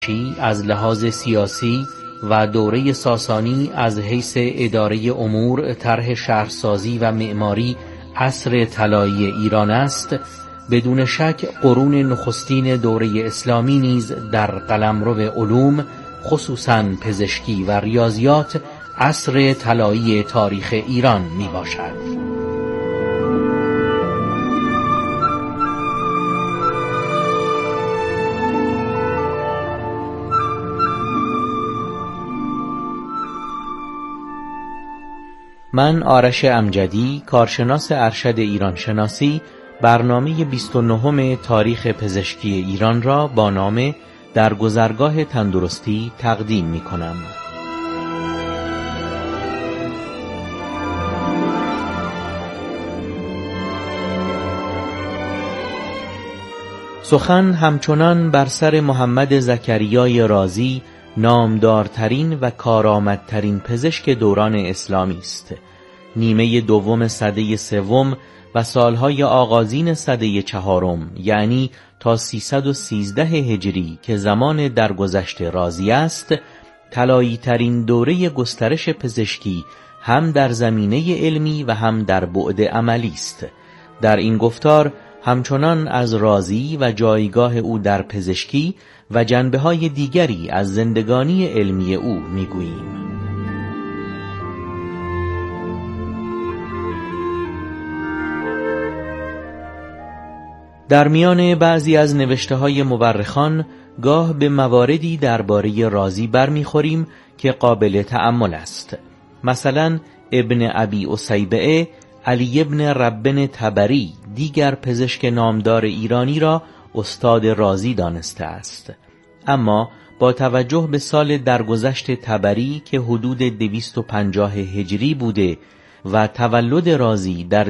از لحاظ سیاسی و دوره ساسانی از حیث اداره امور، طرح شهرسازی و معماری عصر طلایی ایران است، بدون شک قرون نخستین دوره اسلامی نیز در قلمرو علوم، خصوصاً پزشکی و ریاضیات، عصر طلایی تاریخ ایران می باشد. من آرش امجدی، کارشناس ارشد ایران شناسی، برنامه 29 تاریخ پزشکی ایران را با نام در گذرگاه تندرستی تقدیم می کنم. سخن همچنان بر سر محمد زکریای رازی، نامدارترین و کارآمدترین پزشک دوران اسلامی است. نیمه دوم سده سوم و سالهای آغازین سده چهارم، یعنی تا 313 هجری که زمان درگذشت رازی است، طلایی ترین دوره گسترش پزشکی هم در زمینه علمی و هم در بعد عملی است. در این گفتار همچنان از رازی و جایگاه او در پزشکی و جنبه‌های دیگری از زندگانی علمی او می‌گوییم. در میان بعضی از نوشته‌های مورخان گاه به مواردی درباره رازی برمیخوریم که قابل تأمل است. مثلا ابن ابی اسیبعه علی ابن ربن طبری، دیگر پزشک نامدار ایرانی، را استاد رازی دانسته است. اما با توجه به سال درگذشت طبری که حدود 250 هجری بوده و تولد رازی در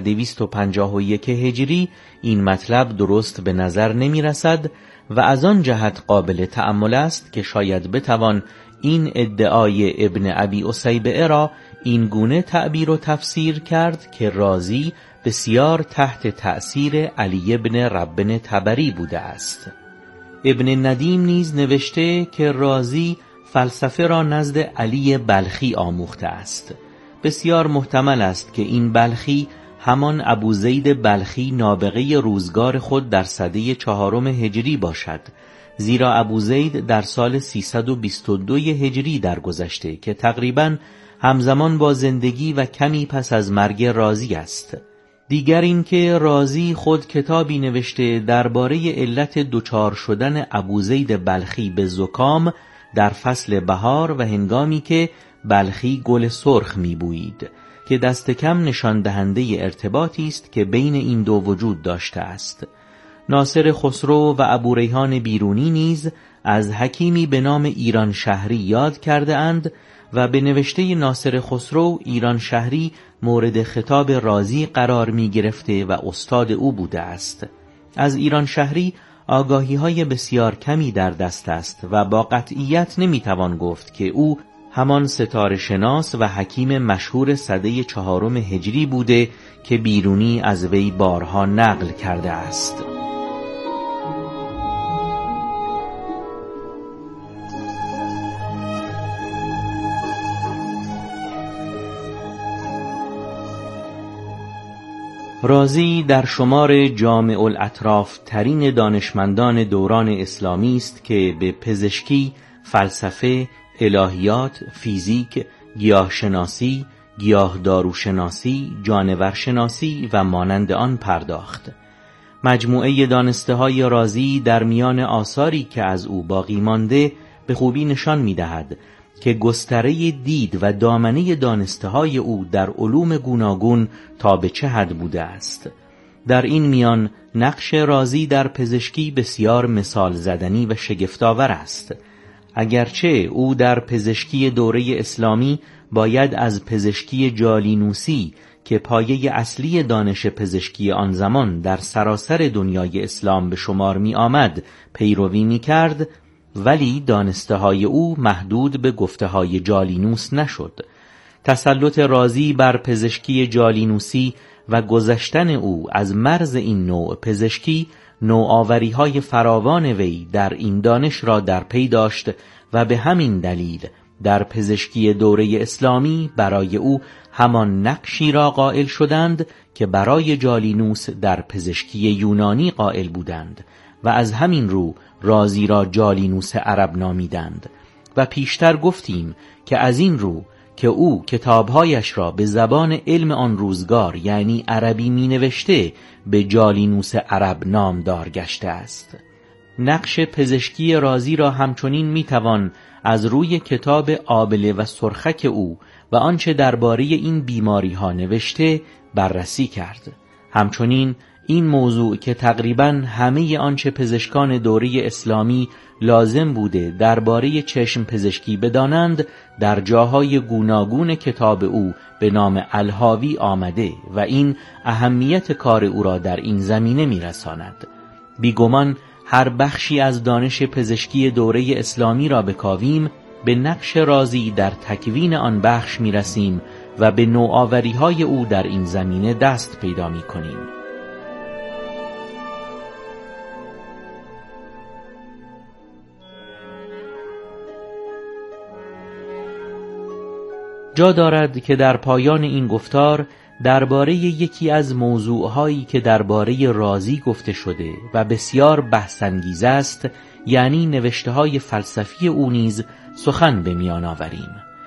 251 هجری، این مطلب درست به نظر نمی رسد و از آن جهت قابل تأمل است که شاید بتوان این ادعای ابن ابی اسیبعه را این گونه تعبیر و تفسیر کرد که رازی بسیار تحت تأثیر علی ابن ربن طبری بوده است. ابن ندیم نیز نوشته که رازی فلسفه را نزد علی بلخی آموخته است. بسیار محتمل است که این بلخی همان ابوزید بلخی نابغه روزگار خود در سده چهارم هجری باشد، زیرا ابوزید در سال 322 هجری درگذشته که تقریباً همزمان با زندگی و کمی پس از مرگ رازی است. دیگر این که رازی خود کتابی نوشته درباره علت دچار شدن ابوزید بلخی به زکام در فصل بهار و هنگامی که بلخی گل سرخ می‌بویید، که دست کم نشان دهنده ارتباطی است که بین این دو وجود داشته است. ناصر خسرو و ابو ریحان بیرونی نیز از حکیمی به نام ایران شهری یاد کرده اند و به نوشته ناصر خسرو ایران شهری مورد خطاب رازی قرار می گرفته و استاد او بوده است. از ایران شهری آگاهی‌های بسیار کمی در دست است و با قطعیت نمی‌توان گفت که او همان ستاره شناس و حکیم مشهور سده چهارم هجری بوده که بیرونی از وی بارها نقل کرده است. رازی در شمار جامع الاطراف ترین دانشمندان دوران اسلامی است که به پزشکی، فلسفه، الهیات، فیزیک، گیاهشناسی، گیاهداروشناسی، جانورشناسی و مانند آن پرداخت. مجموعه دانسته‌های رازی در میان آثاری که از او باقی مانده به خوبی نشان می‌دهد که گستره دید و دامنه دانسته‌های او در علوم گوناگون تا به چه حد بوده است. در این میان نقش رازی در پزشکی بسیار مثال زدنی و شگفت‌آور است. اگرچه او در پزشکی دوره اسلامی باید از پزشکی جالینوسی که پایه اصلی دانش پزشکی آن زمان در سراسر دنیای اسلام به شمار می آمد پیروی می کرد، ولی دانسته‌های او محدود به گفته‌های جالینوس نشد. تسلط رازی بر پزشکی جالینوسی و گذشتن او از مرز این نوع پزشکی نوآوری‌های فراوان وی در این دانش را در پی داشت و به همین دلیل در پزشکی دوره اسلامی برای او همان نقشی را قائل شدند که برای جالینوس در پزشکی یونانی قائل بودند و از همین رو رازی را جالینوس عرب نامیدند و پیشتر گفتیم که از این رو که او کتابهایش را به زبان علم آن روزگار یعنی عربی می نوشته به جالینوس عرب نامدار گشته است. نقش پزشکی رازی را همچنین می توان از روی کتاب آبله و سرخک او و آنچه درباره این بیماری ها نوشته بررسی کرد. همچنین این موضوع که تقریباً همه آنچه پزشکان دوره اسلامی لازم بوده درباره چشم پزشکی بدانند در جاهای گوناگون کتاب او به نام الحاوی آمده و این اهمیت کار او را در این زمینه می‌رساند. بیگمان هر بخشی از دانش پزشکی دوره اسلامی را بکاویم به نقش رازی در تکوین آن بخش می‌رسیم و به نوآوری‌های او در این زمینه دست پیدا می‌کنیم. جا دارد که در پایان این گفتار درباره یکی از موضوعهایی که درباره رازی گفته شده و بسیار بحث‌انگیز است، یعنی نوشته‌های فلسفی او نیز سخن به میان آوریم.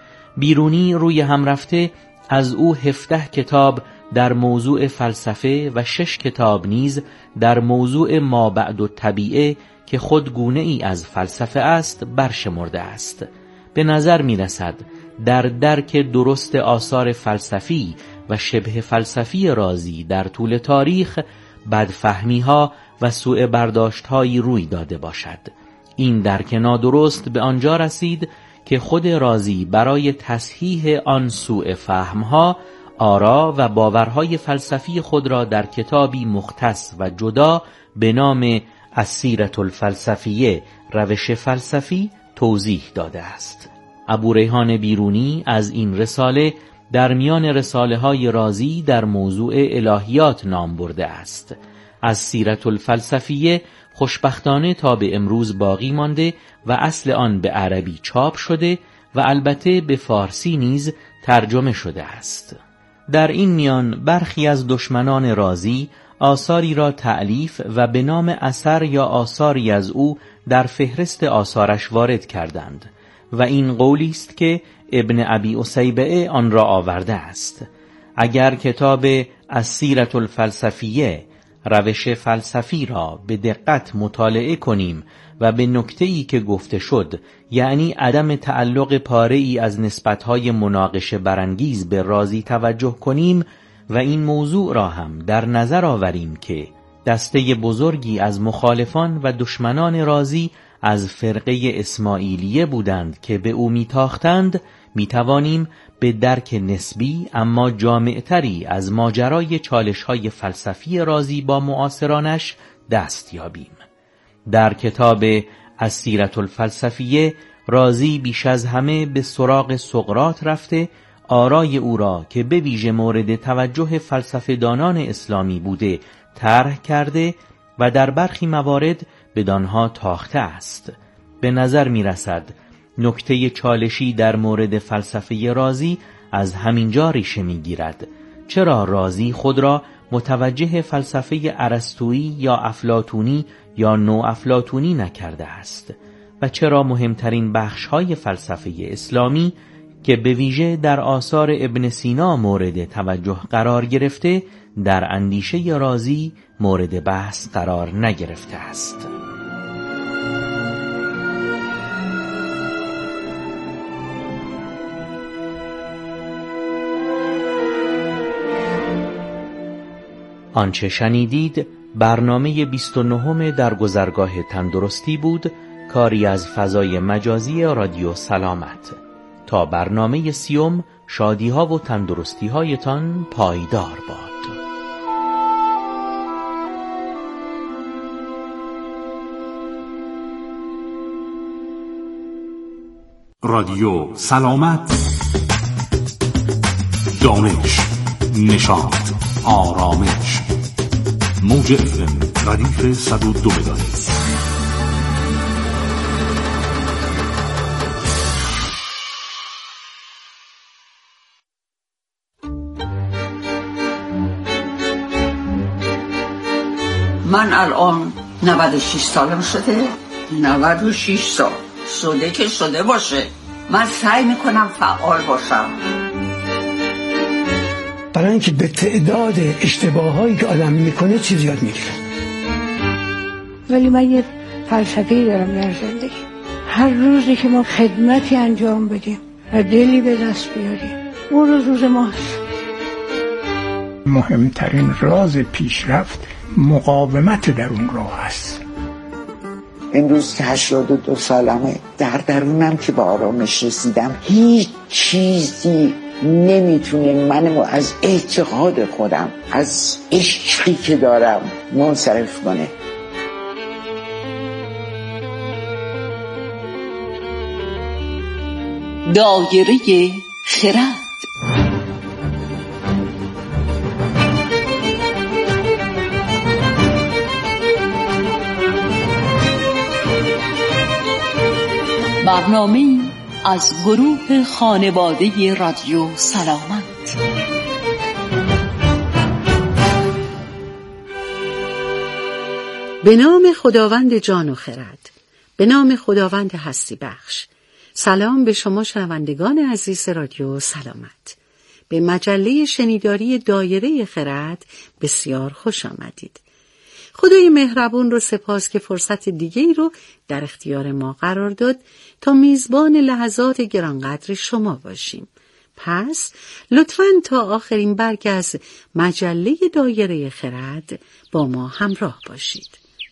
بیرونی روی هم رفته از او 17 کتاب در موضوع فلسفه و 6 کتاب نیز در موضوع مابعد الطبیعه که خود گونه ای از فلسفه است برشمرده است. به نظر می رسد در درک درست آثار فلسفی و شبه فلسفی رازی در طول تاریخ بدفهمی ها و سوء برداشت هایی روی داده باشد. این درک نادرست به آنجا رسید که خود رازی برای تصحیح آن سوء فهم ها آرا و باورهای فلسفی خود را در کتابی مختص و جدا به نام السیرة الفلسفیه روش فلسفی توضیح داده است. ابوریحان بیرونی از این رساله در میان رساله های رازی در موضوع الهیات نام برده است. از سیرة الفلسفیه خوشبختانه تا به امروز باقی مانده و اصل آن به عربی چاپ شده و البته به فارسی نیز ترجمه شده است. در این میان برخی از دشمنان رازی آثاری را تألیف و به نام اثر یا آثاری از او در فهرست آثارش وارد کردند و این قولی است که ابن ابی اسیبعه آن را آورده است. اگر کتاب السیرة الفلسفیه روش فلسفی را به دقت مطالعه کنیم و به نکته‌ای که گفته شد، یعنی عدم تعلق پاره‌ای از نسبت‌های مناقشه برانگیز به رازی توجه کنیم و این موضوع را هم در نظر آوریم که دسته بزرگی از مخالفان و دشمنان رازی از فرقه اسماعیلیه بودند که به او میتاختند، میتوانیم به درک نسبی اما جامعتری از ماجرای چالش‌های فلسفی رازی با معاصرانش دست یابیم. در کتاب السیرة الفلسفیه رازی بیش از همه به سراغ سقراط رفته آرای او را که به ویژه مورد توجه فلسفه دانان اسلامی بوده طرح کرده و در برخی موارد بدانها تاخته است. به نظر می رسد نکته چالشی در مورد فلسفه رازی از همینجا ریشه می گیرد. چرا رازی خود را متوجه فلسفه ارسطویی یا افلاطونی یا نو افلاطونی نکرده است و چرا مهمترین بخش‌های فلسفه اسلامی که به ویژه در آثار ابن سینا مورد توجه قرار گرفته در اندیشه رازی مورد بحث قرار نگرفته است. آنچه شنیدید برنامه 29 در گذرگاه تندرستی بود، کاری از فضای مجازی رادیو سلامت. تا برنامه 30 شادی‌ها و تندرستی‌هایتان پایدار باد. رادیو سلامت، دانش، نشاط، آرامش. موج FM ردیف 102 مگاهرتز. من الان 96 سالم شده. 96 سال شده که شده باشه. من سعی میکنم فعال باشم، برای اینکه به تعداد اشتباهایی که آدم میکنه چیز یاد میگیره. ولی من یه فلسفه‌ای دارم در زندگی. هر روزی که ما خدمتی انجام بدیم و دلی به دست بیاریم، اون روز ماست. مهمترین راز پیشرفت مقاومت در اون راه است. امروز که 82 سالمه، در درونم که به آرامش رسیدم، هیچ چیزی نمیتونه منو از اعتقاد خودم، از عشقی که دارم منصرف کنه. دایره خرد. برنامه از گروه خانواده رادیو سلامت. به نام خداوند جان و خرد، به نام خداوند هستی بخش. سلام به شما شنوندگان عزیز رادیو سلامت. به مجله شنیداری دایره خرد بسیار خوش آمدید. خدای مهربون رو سپاس که فرصت دیگه‌ای رو در اختیار ما قرار داد تا میزبان لحظات گرانقدر شما باشیم. پس لطفاً تا آخرین برگ از مجله دایره خرد با ما همراه باشید.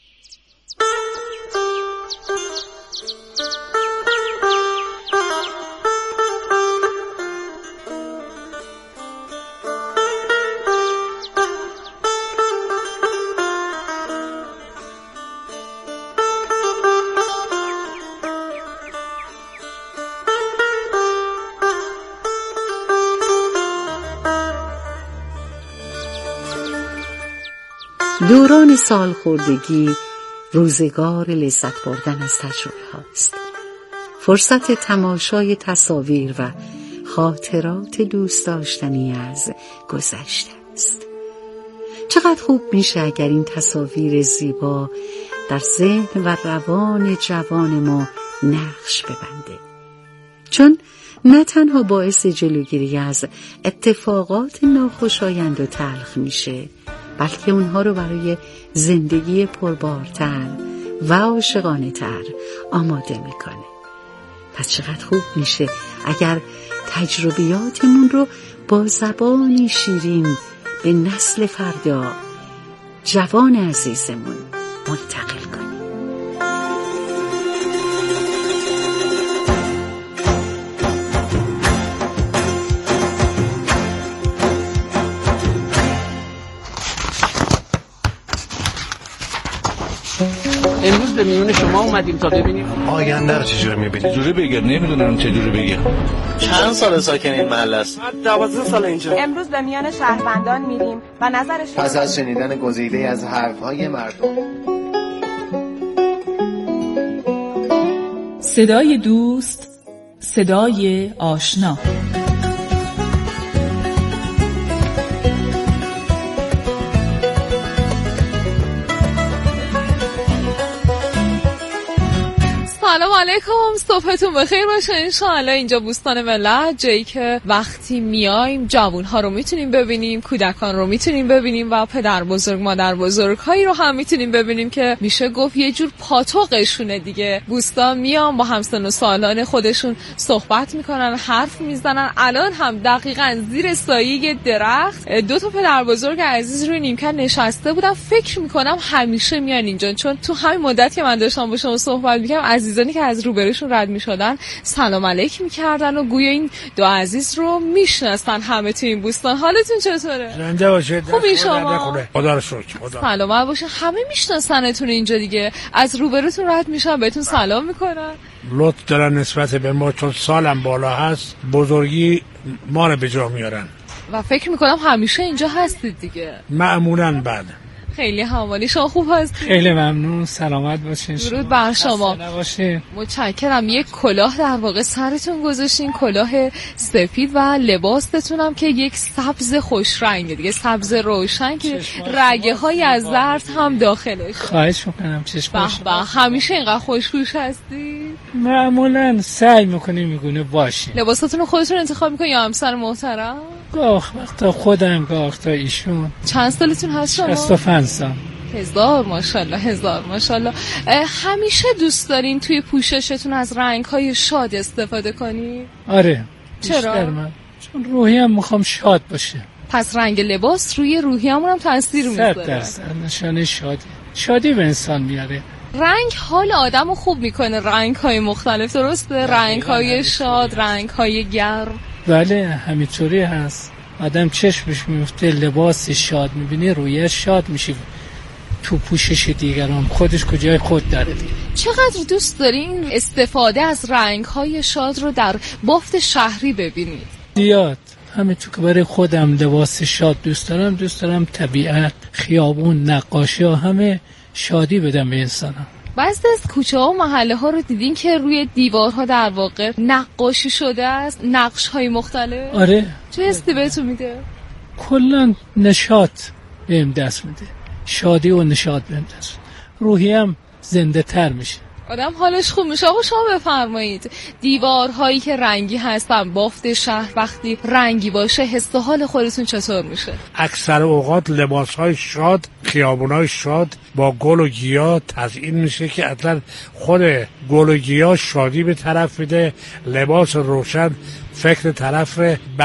دوران سالخوردگی روزگار لذت بردن از تجربه هاست. فرصت تماشای تصاویر و خاطرات دوست داشتنی از گذشته است. چقدر خوب میشه اگر این تصاویر زیبا در ذهن و روان جوان ما نقش ببنده، چون نه تنها باعث جلوگیری از اتفاقات ناخوشایند و تلخ میشه، بلکه اونها رو برای زندگی پربارتر و عاشقانه تر آماده میکنه. پس چقدر خوب میشه اگر تجربیاتمون رو با زبانی شیرین به نسل فردا، جوان عزیزمون، منتقل کنیم. امروز به میون شما اومدیم تا ببینیم آینده رو چجوری میبینید. چجوری بگم نمیدونم چجوری بگم. چند سال ساکن این محله است؟ 12 سال اینجا. امروز به میان شهروندان میریم و نظرش پس از شنیدن گزیده از حرفهای مردم. صدای دوست، صدای آشنا. سلام علیکم، صبحتون بخیر باشه. انشاءالله اینجا بوستان ملت، جایی که وقتی میایم جوانها رو میتونیم ببینیم، کودکان رو میتونیم ببینیم و پدر بزرگ مادر بزرگ هایی رو هم میتونیم ببینیم که میشه گفت یه جور پاتوقشونه دیگه. بوستان میان با همسن و سالان خودشون صحبت میکنن، حرف میزنن. الان هم دقیقاً زیر سایه درخت دو تا پدر بزرگ عزیز روی نیمکت نشسته بودن. فکر میکنم همیشه میان اینجا، چون تو همین مدت که من داشتم با شما صحبت میکردم عزیزانی که از روبروشون رد میشدن سلام علیک میکردن و گویا این دو عزیز رو میشناسن همه تو این بوستان. حالتون چطوره؟ زنده باشید. خوبی شما؟ خدا رو شکر. سلامت باشین. همه میشناسنتون اینجا دیگه، از روبروتون رد میشن بهتون سلام میکنن. لطف دارن نسبت به ما، چون سالم بالا هست بزرگی ما رو به جا میارن و فکر میکنم همیشه اینجا هستید دیگه. معمولاً بعد خیلی حوالی. شما خوب هستید؟ خیلی ممنون، سلامت باشین. درود بر شما. متشکرم. یک کلاه در واقع سرتون گذاشتین، کلاه سفید و لباستون که یک سبز خوش رنگه دیگه، سبز روشن که رگه های از زرد هم داخلش. خواهش میکنم. چشماش همیشه اینقدر خوش‌گوش هستی؟ معمولا سعی میکنیم میگونه باشیم. لباساتون رو خودتون انتخاب میکنین یا همسر محترم؟ گاه وقتا خودم، گاه وقتا ایشون. چند سالتون هست شما؟ 65 سال. هزار ماشاءالله، هزار ماشاءالله. همیشه دوست دارین توی پوششتون از رنگ‌های شاد استفاده کنی؟ آره. چرا؟ من چون روحیم میخوام شاد باشه. پس رنگ لباس روی روحیه‌مون هم تاثیر میذاره. 100% نشانه شادی به انسان میاره. رنگ حال آدمو خوب میکنه، رنگ‌های مختلف، درسته؟ رنگ‌های شاد، رنگ‌های گرم. بله همینطوری هست. آدم چشمش میفته لباس شاد میبینه، رویش شاد میشه. تو پوشش دیگران خودش کجای خود داره دیگه. چقدر دوست دارین استفاده از رنگ‌های شاد رو در بافت شهری ببینید؟ زیاد. همین تو که برای خودم لباس شاد دوست دارم طبیعت، خیابون، نقاشی ها همه شادی بدم به انسانم. بعضی از کوچه ها و محله ها رو دیدین که روی دیوارها در واقع نقاشی شده است، نقش های مختلف؟ آره. چه حسی بهتون میده؟ کلا نشاط بهم دست میده، شادی و نشاط بهم دست میده، روحیم زنده تر میشه، آدم حالش خوب میشه. آقا شما بفرمایید، دیوارهایی که رنگی هستن، بافت شهر وقتی رنگی باشه حس و حال خودتون چطور میشه؟ اکثر اوقات لباسهای شاد، خیابونای شاد با گل و گیاه تزیین میشه که اصلا خود گل و گیاه شادی به طرف میده، لباس روشن فکر طرف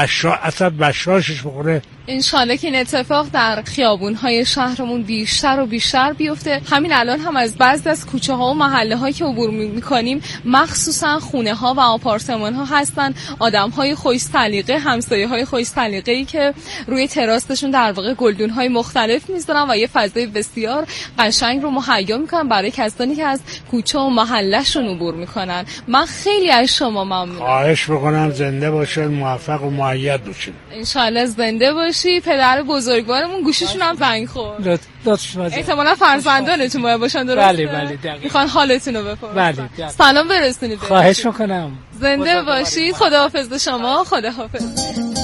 اصلا بشاشش بکنه. انشالله که این اتفاق در خیابون‌های شهرمون بیشتر و بیشتر بیفته. همین الان هم از بعضی از کوچه‌ها و محله‌هایی که عبور می‌کنیم، مخصوصا خونه‌ها و آپارتمان‌ها هستن، آدم‌های خوش سلیقه، همسایه‌های خوش سلیقه‌ای که روی تراسشون در واقع گلدون‌های مختلف می‌ذارن و یه فضای بسیار قشنگ رو مهیا می‌کنن برای کسانی که از کوچه و محله‌شون عبور می‌کنن. من خیلی از شما ممنونم. خواهش می‌کنم زنده باشین، موفق و مؤید باشین. انشالله زنده باشی. پدر بزرگوارمون گوشیشون هم زنگ خورد. احتمالاً فرزندانتون باید باشن، درسته؟ بله. میخوان حالتون رو بپرسن. بله. سلام برسونید. خواهش میکنم. زنده باشید. خداحافظ به شما. خداحافظ.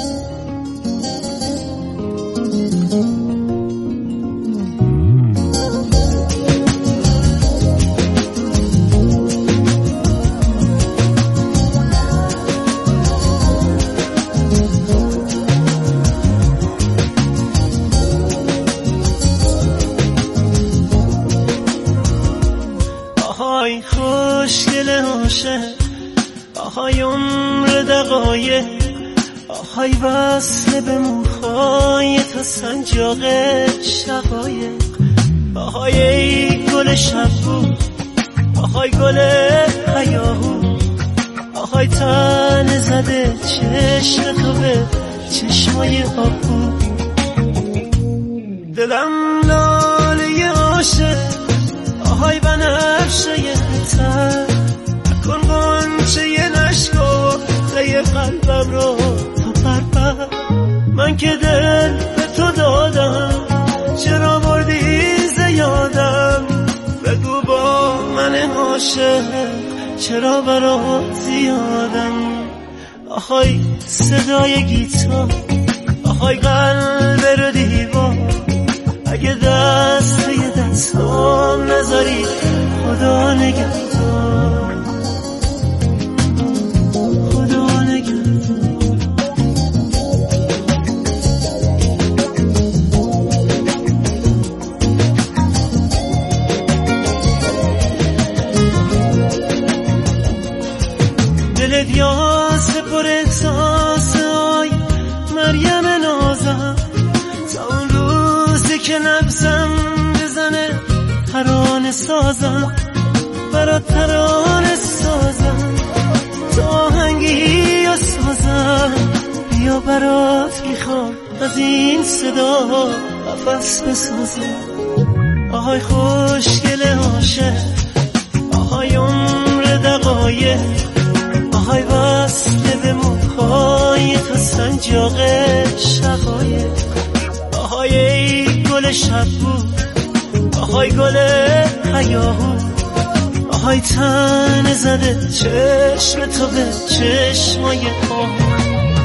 آهای عمر دقایق، آهای وصل به موهای تا سنجاق شقایق، آهای ای گل شبو، آهای گل هیاهو، آهای تن زده چشم تو به چشمای آبو، دلم لاله عاشق، آهای بنفشه تر، کن غنچه نشکفته قلبم رو تا پرپر، من که دل به تو دادم چرا بردی زیادم، بگو با من عاشق چرا برات زیادم، آهای صدای گیتار، آهای قلب رو دیوار، اگه دست به دستام نذاری خدا نگهدار. دلت یاسه پر احساس، آی مریم نازم، تا اون روزی که نبزم بزنه ترانه سازم، برات ترانه سازم، تا آهنگی یا سازم، بیا برات میخوام از این صدا نفس بسازم، آهای خوشگل عاشق، آهای عمر دقایق، آهای وصل به موهای تا سنجاق شقایق، آهای ای گل شبو، آهای گل هیاهو، آهای تن زده چشم تو به چشمای آهو.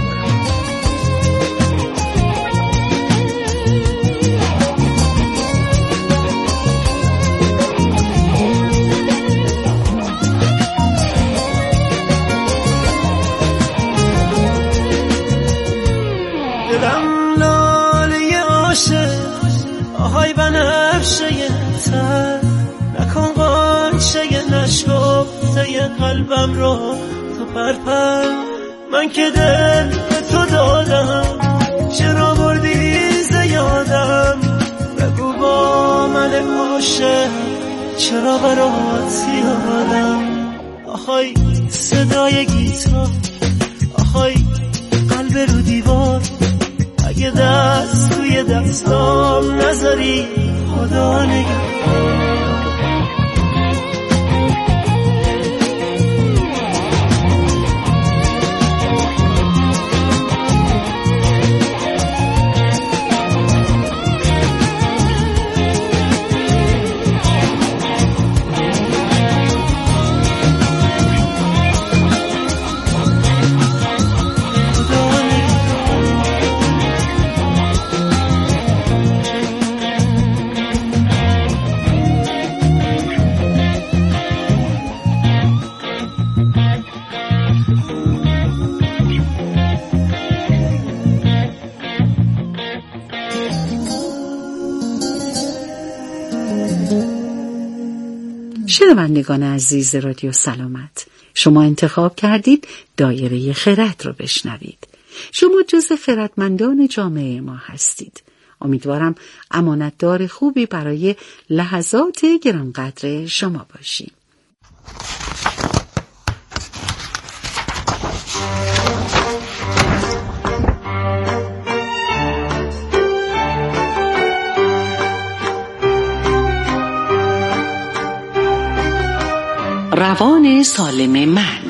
دلم لاله عاشق، آهای بنفشه تر، نکن قانچه نشکفته قلبم رو تو پرپر. من که دل به تو دادم، چرا بردی زیادم؟ بگو با من عاشق چرا برات یادم؟ آهای صدای گیتار، آهای قلب رو دیوار، اگه دست توی دستام نذاری خدا نگهدار. شنوندگان عزیز رادیو سلامت، شما انتخاب کردید دایره خرد رو بشنوید. شما جز خردمندان جامعه ما هستید. امیدوارم امانتدار خوبی برای لحظات گرانقدر شما باشیم. روان سالم من.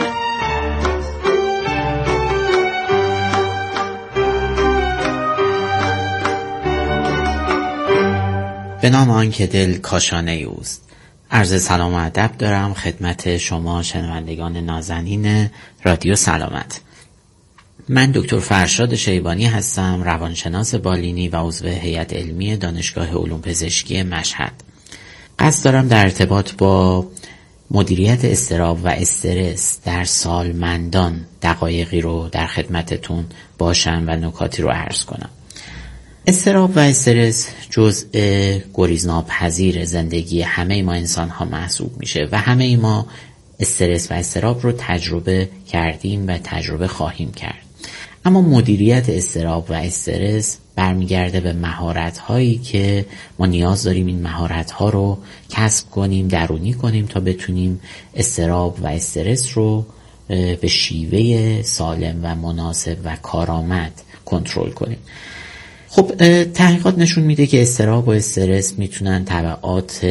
به نام آن که دل کاشانه اوست. عرض سلام و ادب دارم خدمت شما شنوندگان نازنین رادیو سلامت. من دکتر فرشاد شیبانی هستم، روانشناس بالینی و عضو هیئت علمی دانشگاه علوم پزشکی مشهد. قصد دارم در ارتباط با مدیریت اضطراب و استرس در سالمندان دقایقی رو در خدمتتون باشم و نکاتی رو عرض کنم. اضطراب و استرس جزء گریزناپذیر زندگی همه ما انسان ها محسوب میشه و همه ما استرس و اضطراب رو تجربه کردیم و تجربه خواهیم کرد. اما مدیریت اضطراب و استرس برمیگرده به مهارت‌هایی که ما نیاز داریم این مهارت‌ها رو کسب کنیم، درونی کنیم تا بتونیم اضطراب و استرس رو به شیوه سالم و مناسب و کارآمد کنترل کنیم. خب تحقیقات نشون میده که اضطراب و استرس میتونن تبعات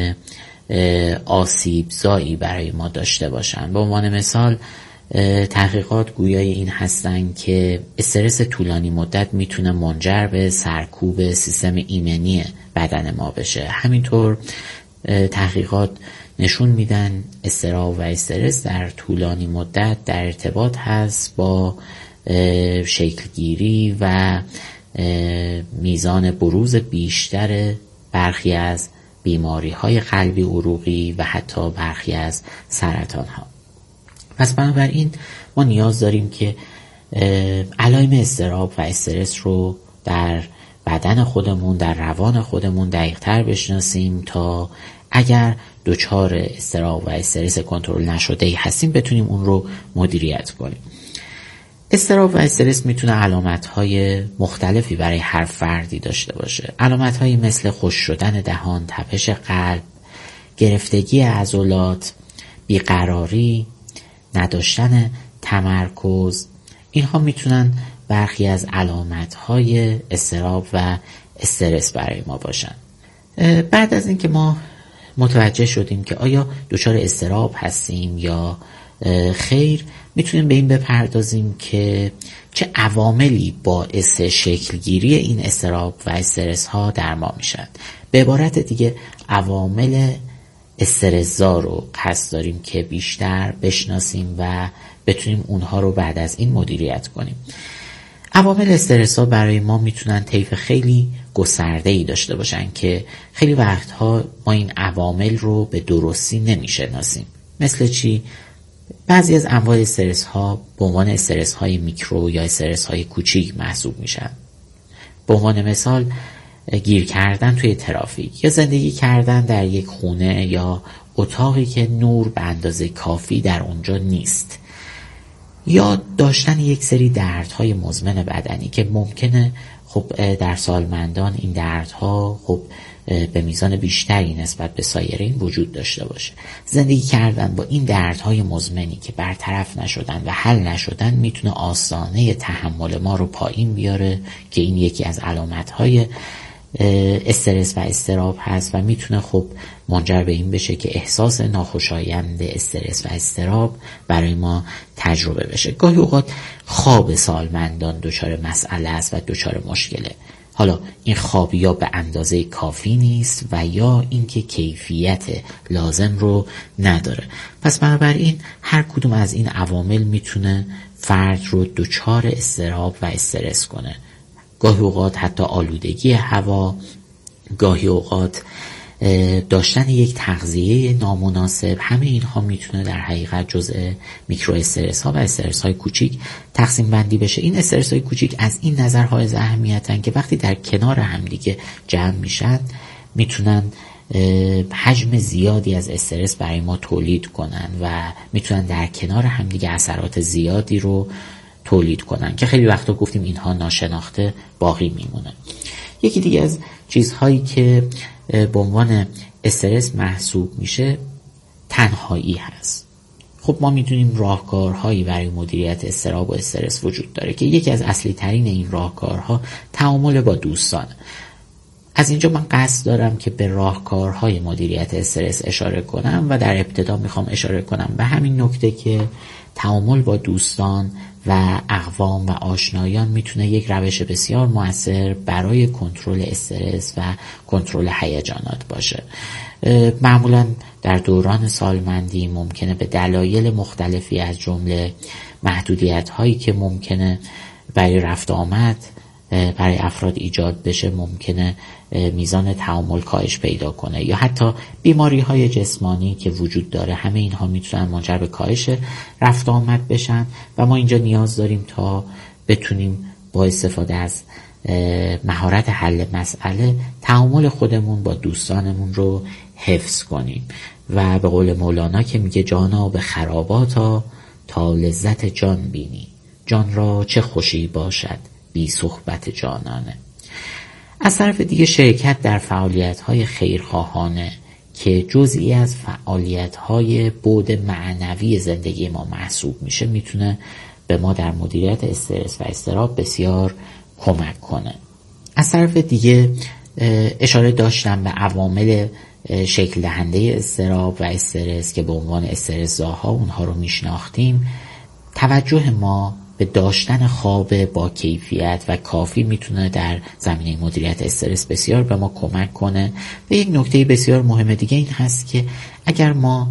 آسیبزایی برای ما داشته باشن. به عنوان مثال تحقیقات گویای این هستن که استرس طولانی مدت میتونه منجر به سرکوب سیستم ایمنی بدن ما بشه. همینطور تحقیقات نشون میدن اضطراب و استرس در طولانی مدت در ارتباط هست با شکلگیری و میزان بروز بیشتر برخی از بیماری‌های قلبی عروقی و حتی برخی از سرطان‌ها. پس بنابراین ما نیاز داریم که علائم اضطراب و استرس رو در بدن خودمون، در روان خودمون دقیق‌تر بشناسیم تا اگر دچار اضطراب و استرس کنترل نشده‌ای هستیم بتونیم اون رو مدیریت کنیم. اضطراب و استرس میتونه علامت‌های مختلفی برای هر فردی داشته باشه. علامت‌هایی مثل خشک شدن دهان، تپش قلب، گرفتگی عضلات، بیقراری، نداشتن تمرکز، اینها میتونن برخی از علامت‌های اضطراب و استرس برای ما باشن. بعد از اینکه ما متوجه شدیم که آیا دچار اضطراب هستیم یا خیر، میتونیم به این بپردازیم که چه عواملی باعث شکلگیری این اضطراب و استرس ها در ما میشن. به عبارت دیگه عوامل استرس‌زا رو قصد داریم که بیشتر بشناسیم و بتونیم اونها رو بعد از این مدیریت کنیم. عوامل استرس‌زا برای ما میتونن طیف خیلی گسترده‌ای داشته باشن که خیلی وقتها ما این عوامل رو به درستی نمیشناسیم. مثل چی؟ بعضی از انواع استرس ها به عنوان استرس های میکرو یا استرس های کوچیک محسوب میشن. به عنوان مثال گیر کردن توی ترافیک یا زندگی کردن در یک خونه یا اتاقی که نور به اندازه کافی در اونجا نیست، یا داشتن یک سری دردهای مزمن بدنی که ممکنه خب در سالمندان این دردها خب به میزان بیشتری نسبت به سایرین وجود داشته باشه. زندگی کردن با این دردهای مزمنی که برطرف نشدن و حل نشدن میتونه آستانه تحمل ما رو پایین بیاره که این یکی از علامتهای استرس و اضطراب هست و میتونه خب منجر به این بشه که احساس ناخوشایند استرس و اضطراب برای ما تجربه بشه. گاهی اوقات خواب سالمندان دچار مسئله است و دچار مشکله. حالا این خواب یا به اندازه کافی نیست و یا اینکه کیفیت لازم رو نداره. پس بنابراین هر کدوم از این عوامل میتونه فرد رو دچار اضطراب و استرس کنه. گاهی اوقات حتی آلودگی هوا، گاهی اوقات داشتن یک تغذیه نامناسب، همه اینها میتونه در حقیقت جزء میکرو استرس ها و استرس های کوچیک تقسیم بندی بشه. این استرس های کوچیک از این نظر حائز اهمیتن که وقتی در کنار همدیگه جمع میشن میتونن حجم زیادی از استرس برای ما تولید کنن و میتونن در کنار همدیگه اثرات زیادی رو تولید کنن که خیلی وقتا گفتیم اینها ناشناخته باقی میمونه. یکی دیگه از چیزهایی که به عنوان استرس محسوب میشه تنهایی هست. خب ما میدونیم راهکارهایی برای مدیریت اضطراب و استرس وجود داره که یکی از اصلی ترین این راهکارها تعامل با دوستان. از اینجا من قصد دارم که به راهکارهای مدیریت استرس اشاره کنم و در ابتدا میخوام اشاره کنم به همین نکته که تعامل با دوستان و اقوام و آشنایان میتونه یک روش بسیار مؤثر برای کنترل استرس و کنترل هیجانات باشه. معمولا در دوران سالمندی ممکنه به دلایل مختلفی از جمله محدودیت هایی که ممکنه برای رفت آمد برای افراد ایجاد بشه ممکنه میزان تعامل کاهش پیدا کنه، یا حتی بیماری های جسمانی که وجود داره، همه اینها میتونن منجر به کاهش رفت آمد بشن و ما اینجا نیاز داریم تا بتونیم با استفاده از مهارت حل مسئله تعامل خودمون با دوستانمون رو حفظ کنیم و به قول مولانا که میگه جانا به خراباتا تا لذت جان بینی، جان را چه خوشی باشد بی صحبت جانانه. از طرف دیگه شرکت در فعالیت‌های خیرخواهانه که جزئی از فعالیت‌های بعد معنوی زندگی ما محسوب میشه میتونه به ما در مدیریت استرس و اضطراب بسیار کمک کنه. از طرف دیگه اشاره داشتم به عوامل شکل دهنده اضطراب و استرس که به عنوان استرس‌زاها اونها رو میشناختیم. توجه ما به داشتن خواب با کیفیت و کافی میتونه در زمینه مدیریت استرس بسیار به ما کمک کنه. و یک نکته بسیار مهم دیگه این هست که اگر ما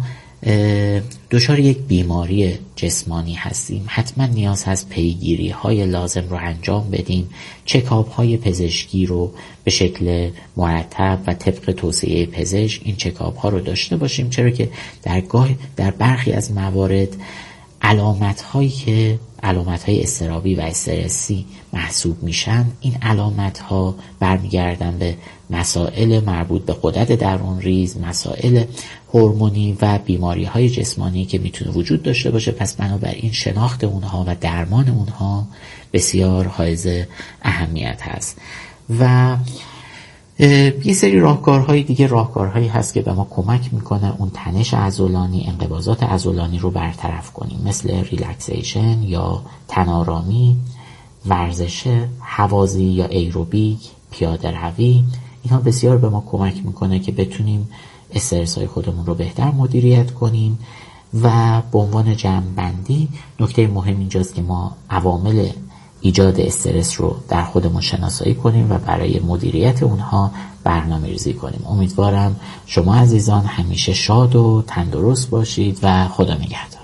دچار یک بیماری جسمانی هستیم حتما نیاز هست پیگیری های لازم رو انجام بدیم، چکاپ های پزشکی رو به شکل مرتب و طبق توصیه پزشک این چکاپ ها رو داشته باشیم، چرا که در برخی از موارد علامت‌های اضطرابی و استرسی محسوب میشن. این علامت‌ها برمیگردن به مسائل مربوط به غدد درونریز، مسائل هورمونی و بیماری‌های جسمانی که میتونه وجود داشته باشه. پس بنابراین شناخت اونها و درمان اونها بسیار حائز اهمیت هست. و یه سری راهکارهای دیگه راهکارهایی هست که به ما کمک میکنه اون تنش عضلانی، انقباضات عضلانی رو برطرف کنیم، مثل ریلکسیشن یا تن‌آرامی، ورزش هوازی یا ایروبیک، پیاده روی. اینها بسیار به ما کمک میکنه که بتونیم استرس های خودمون رو بهتر مدیریت کنیم. و به عنوان جمع‌بندی نکته مهم اینجاست که ما عوامل ایجاد استرس رو در خودمون شناسایی کنیم و برای مدیریت اونها برنامه‌ریزی کنیم. امیدوارم شما عزیزان همیشه شاد و تندرست باشید و خدا نگهدار.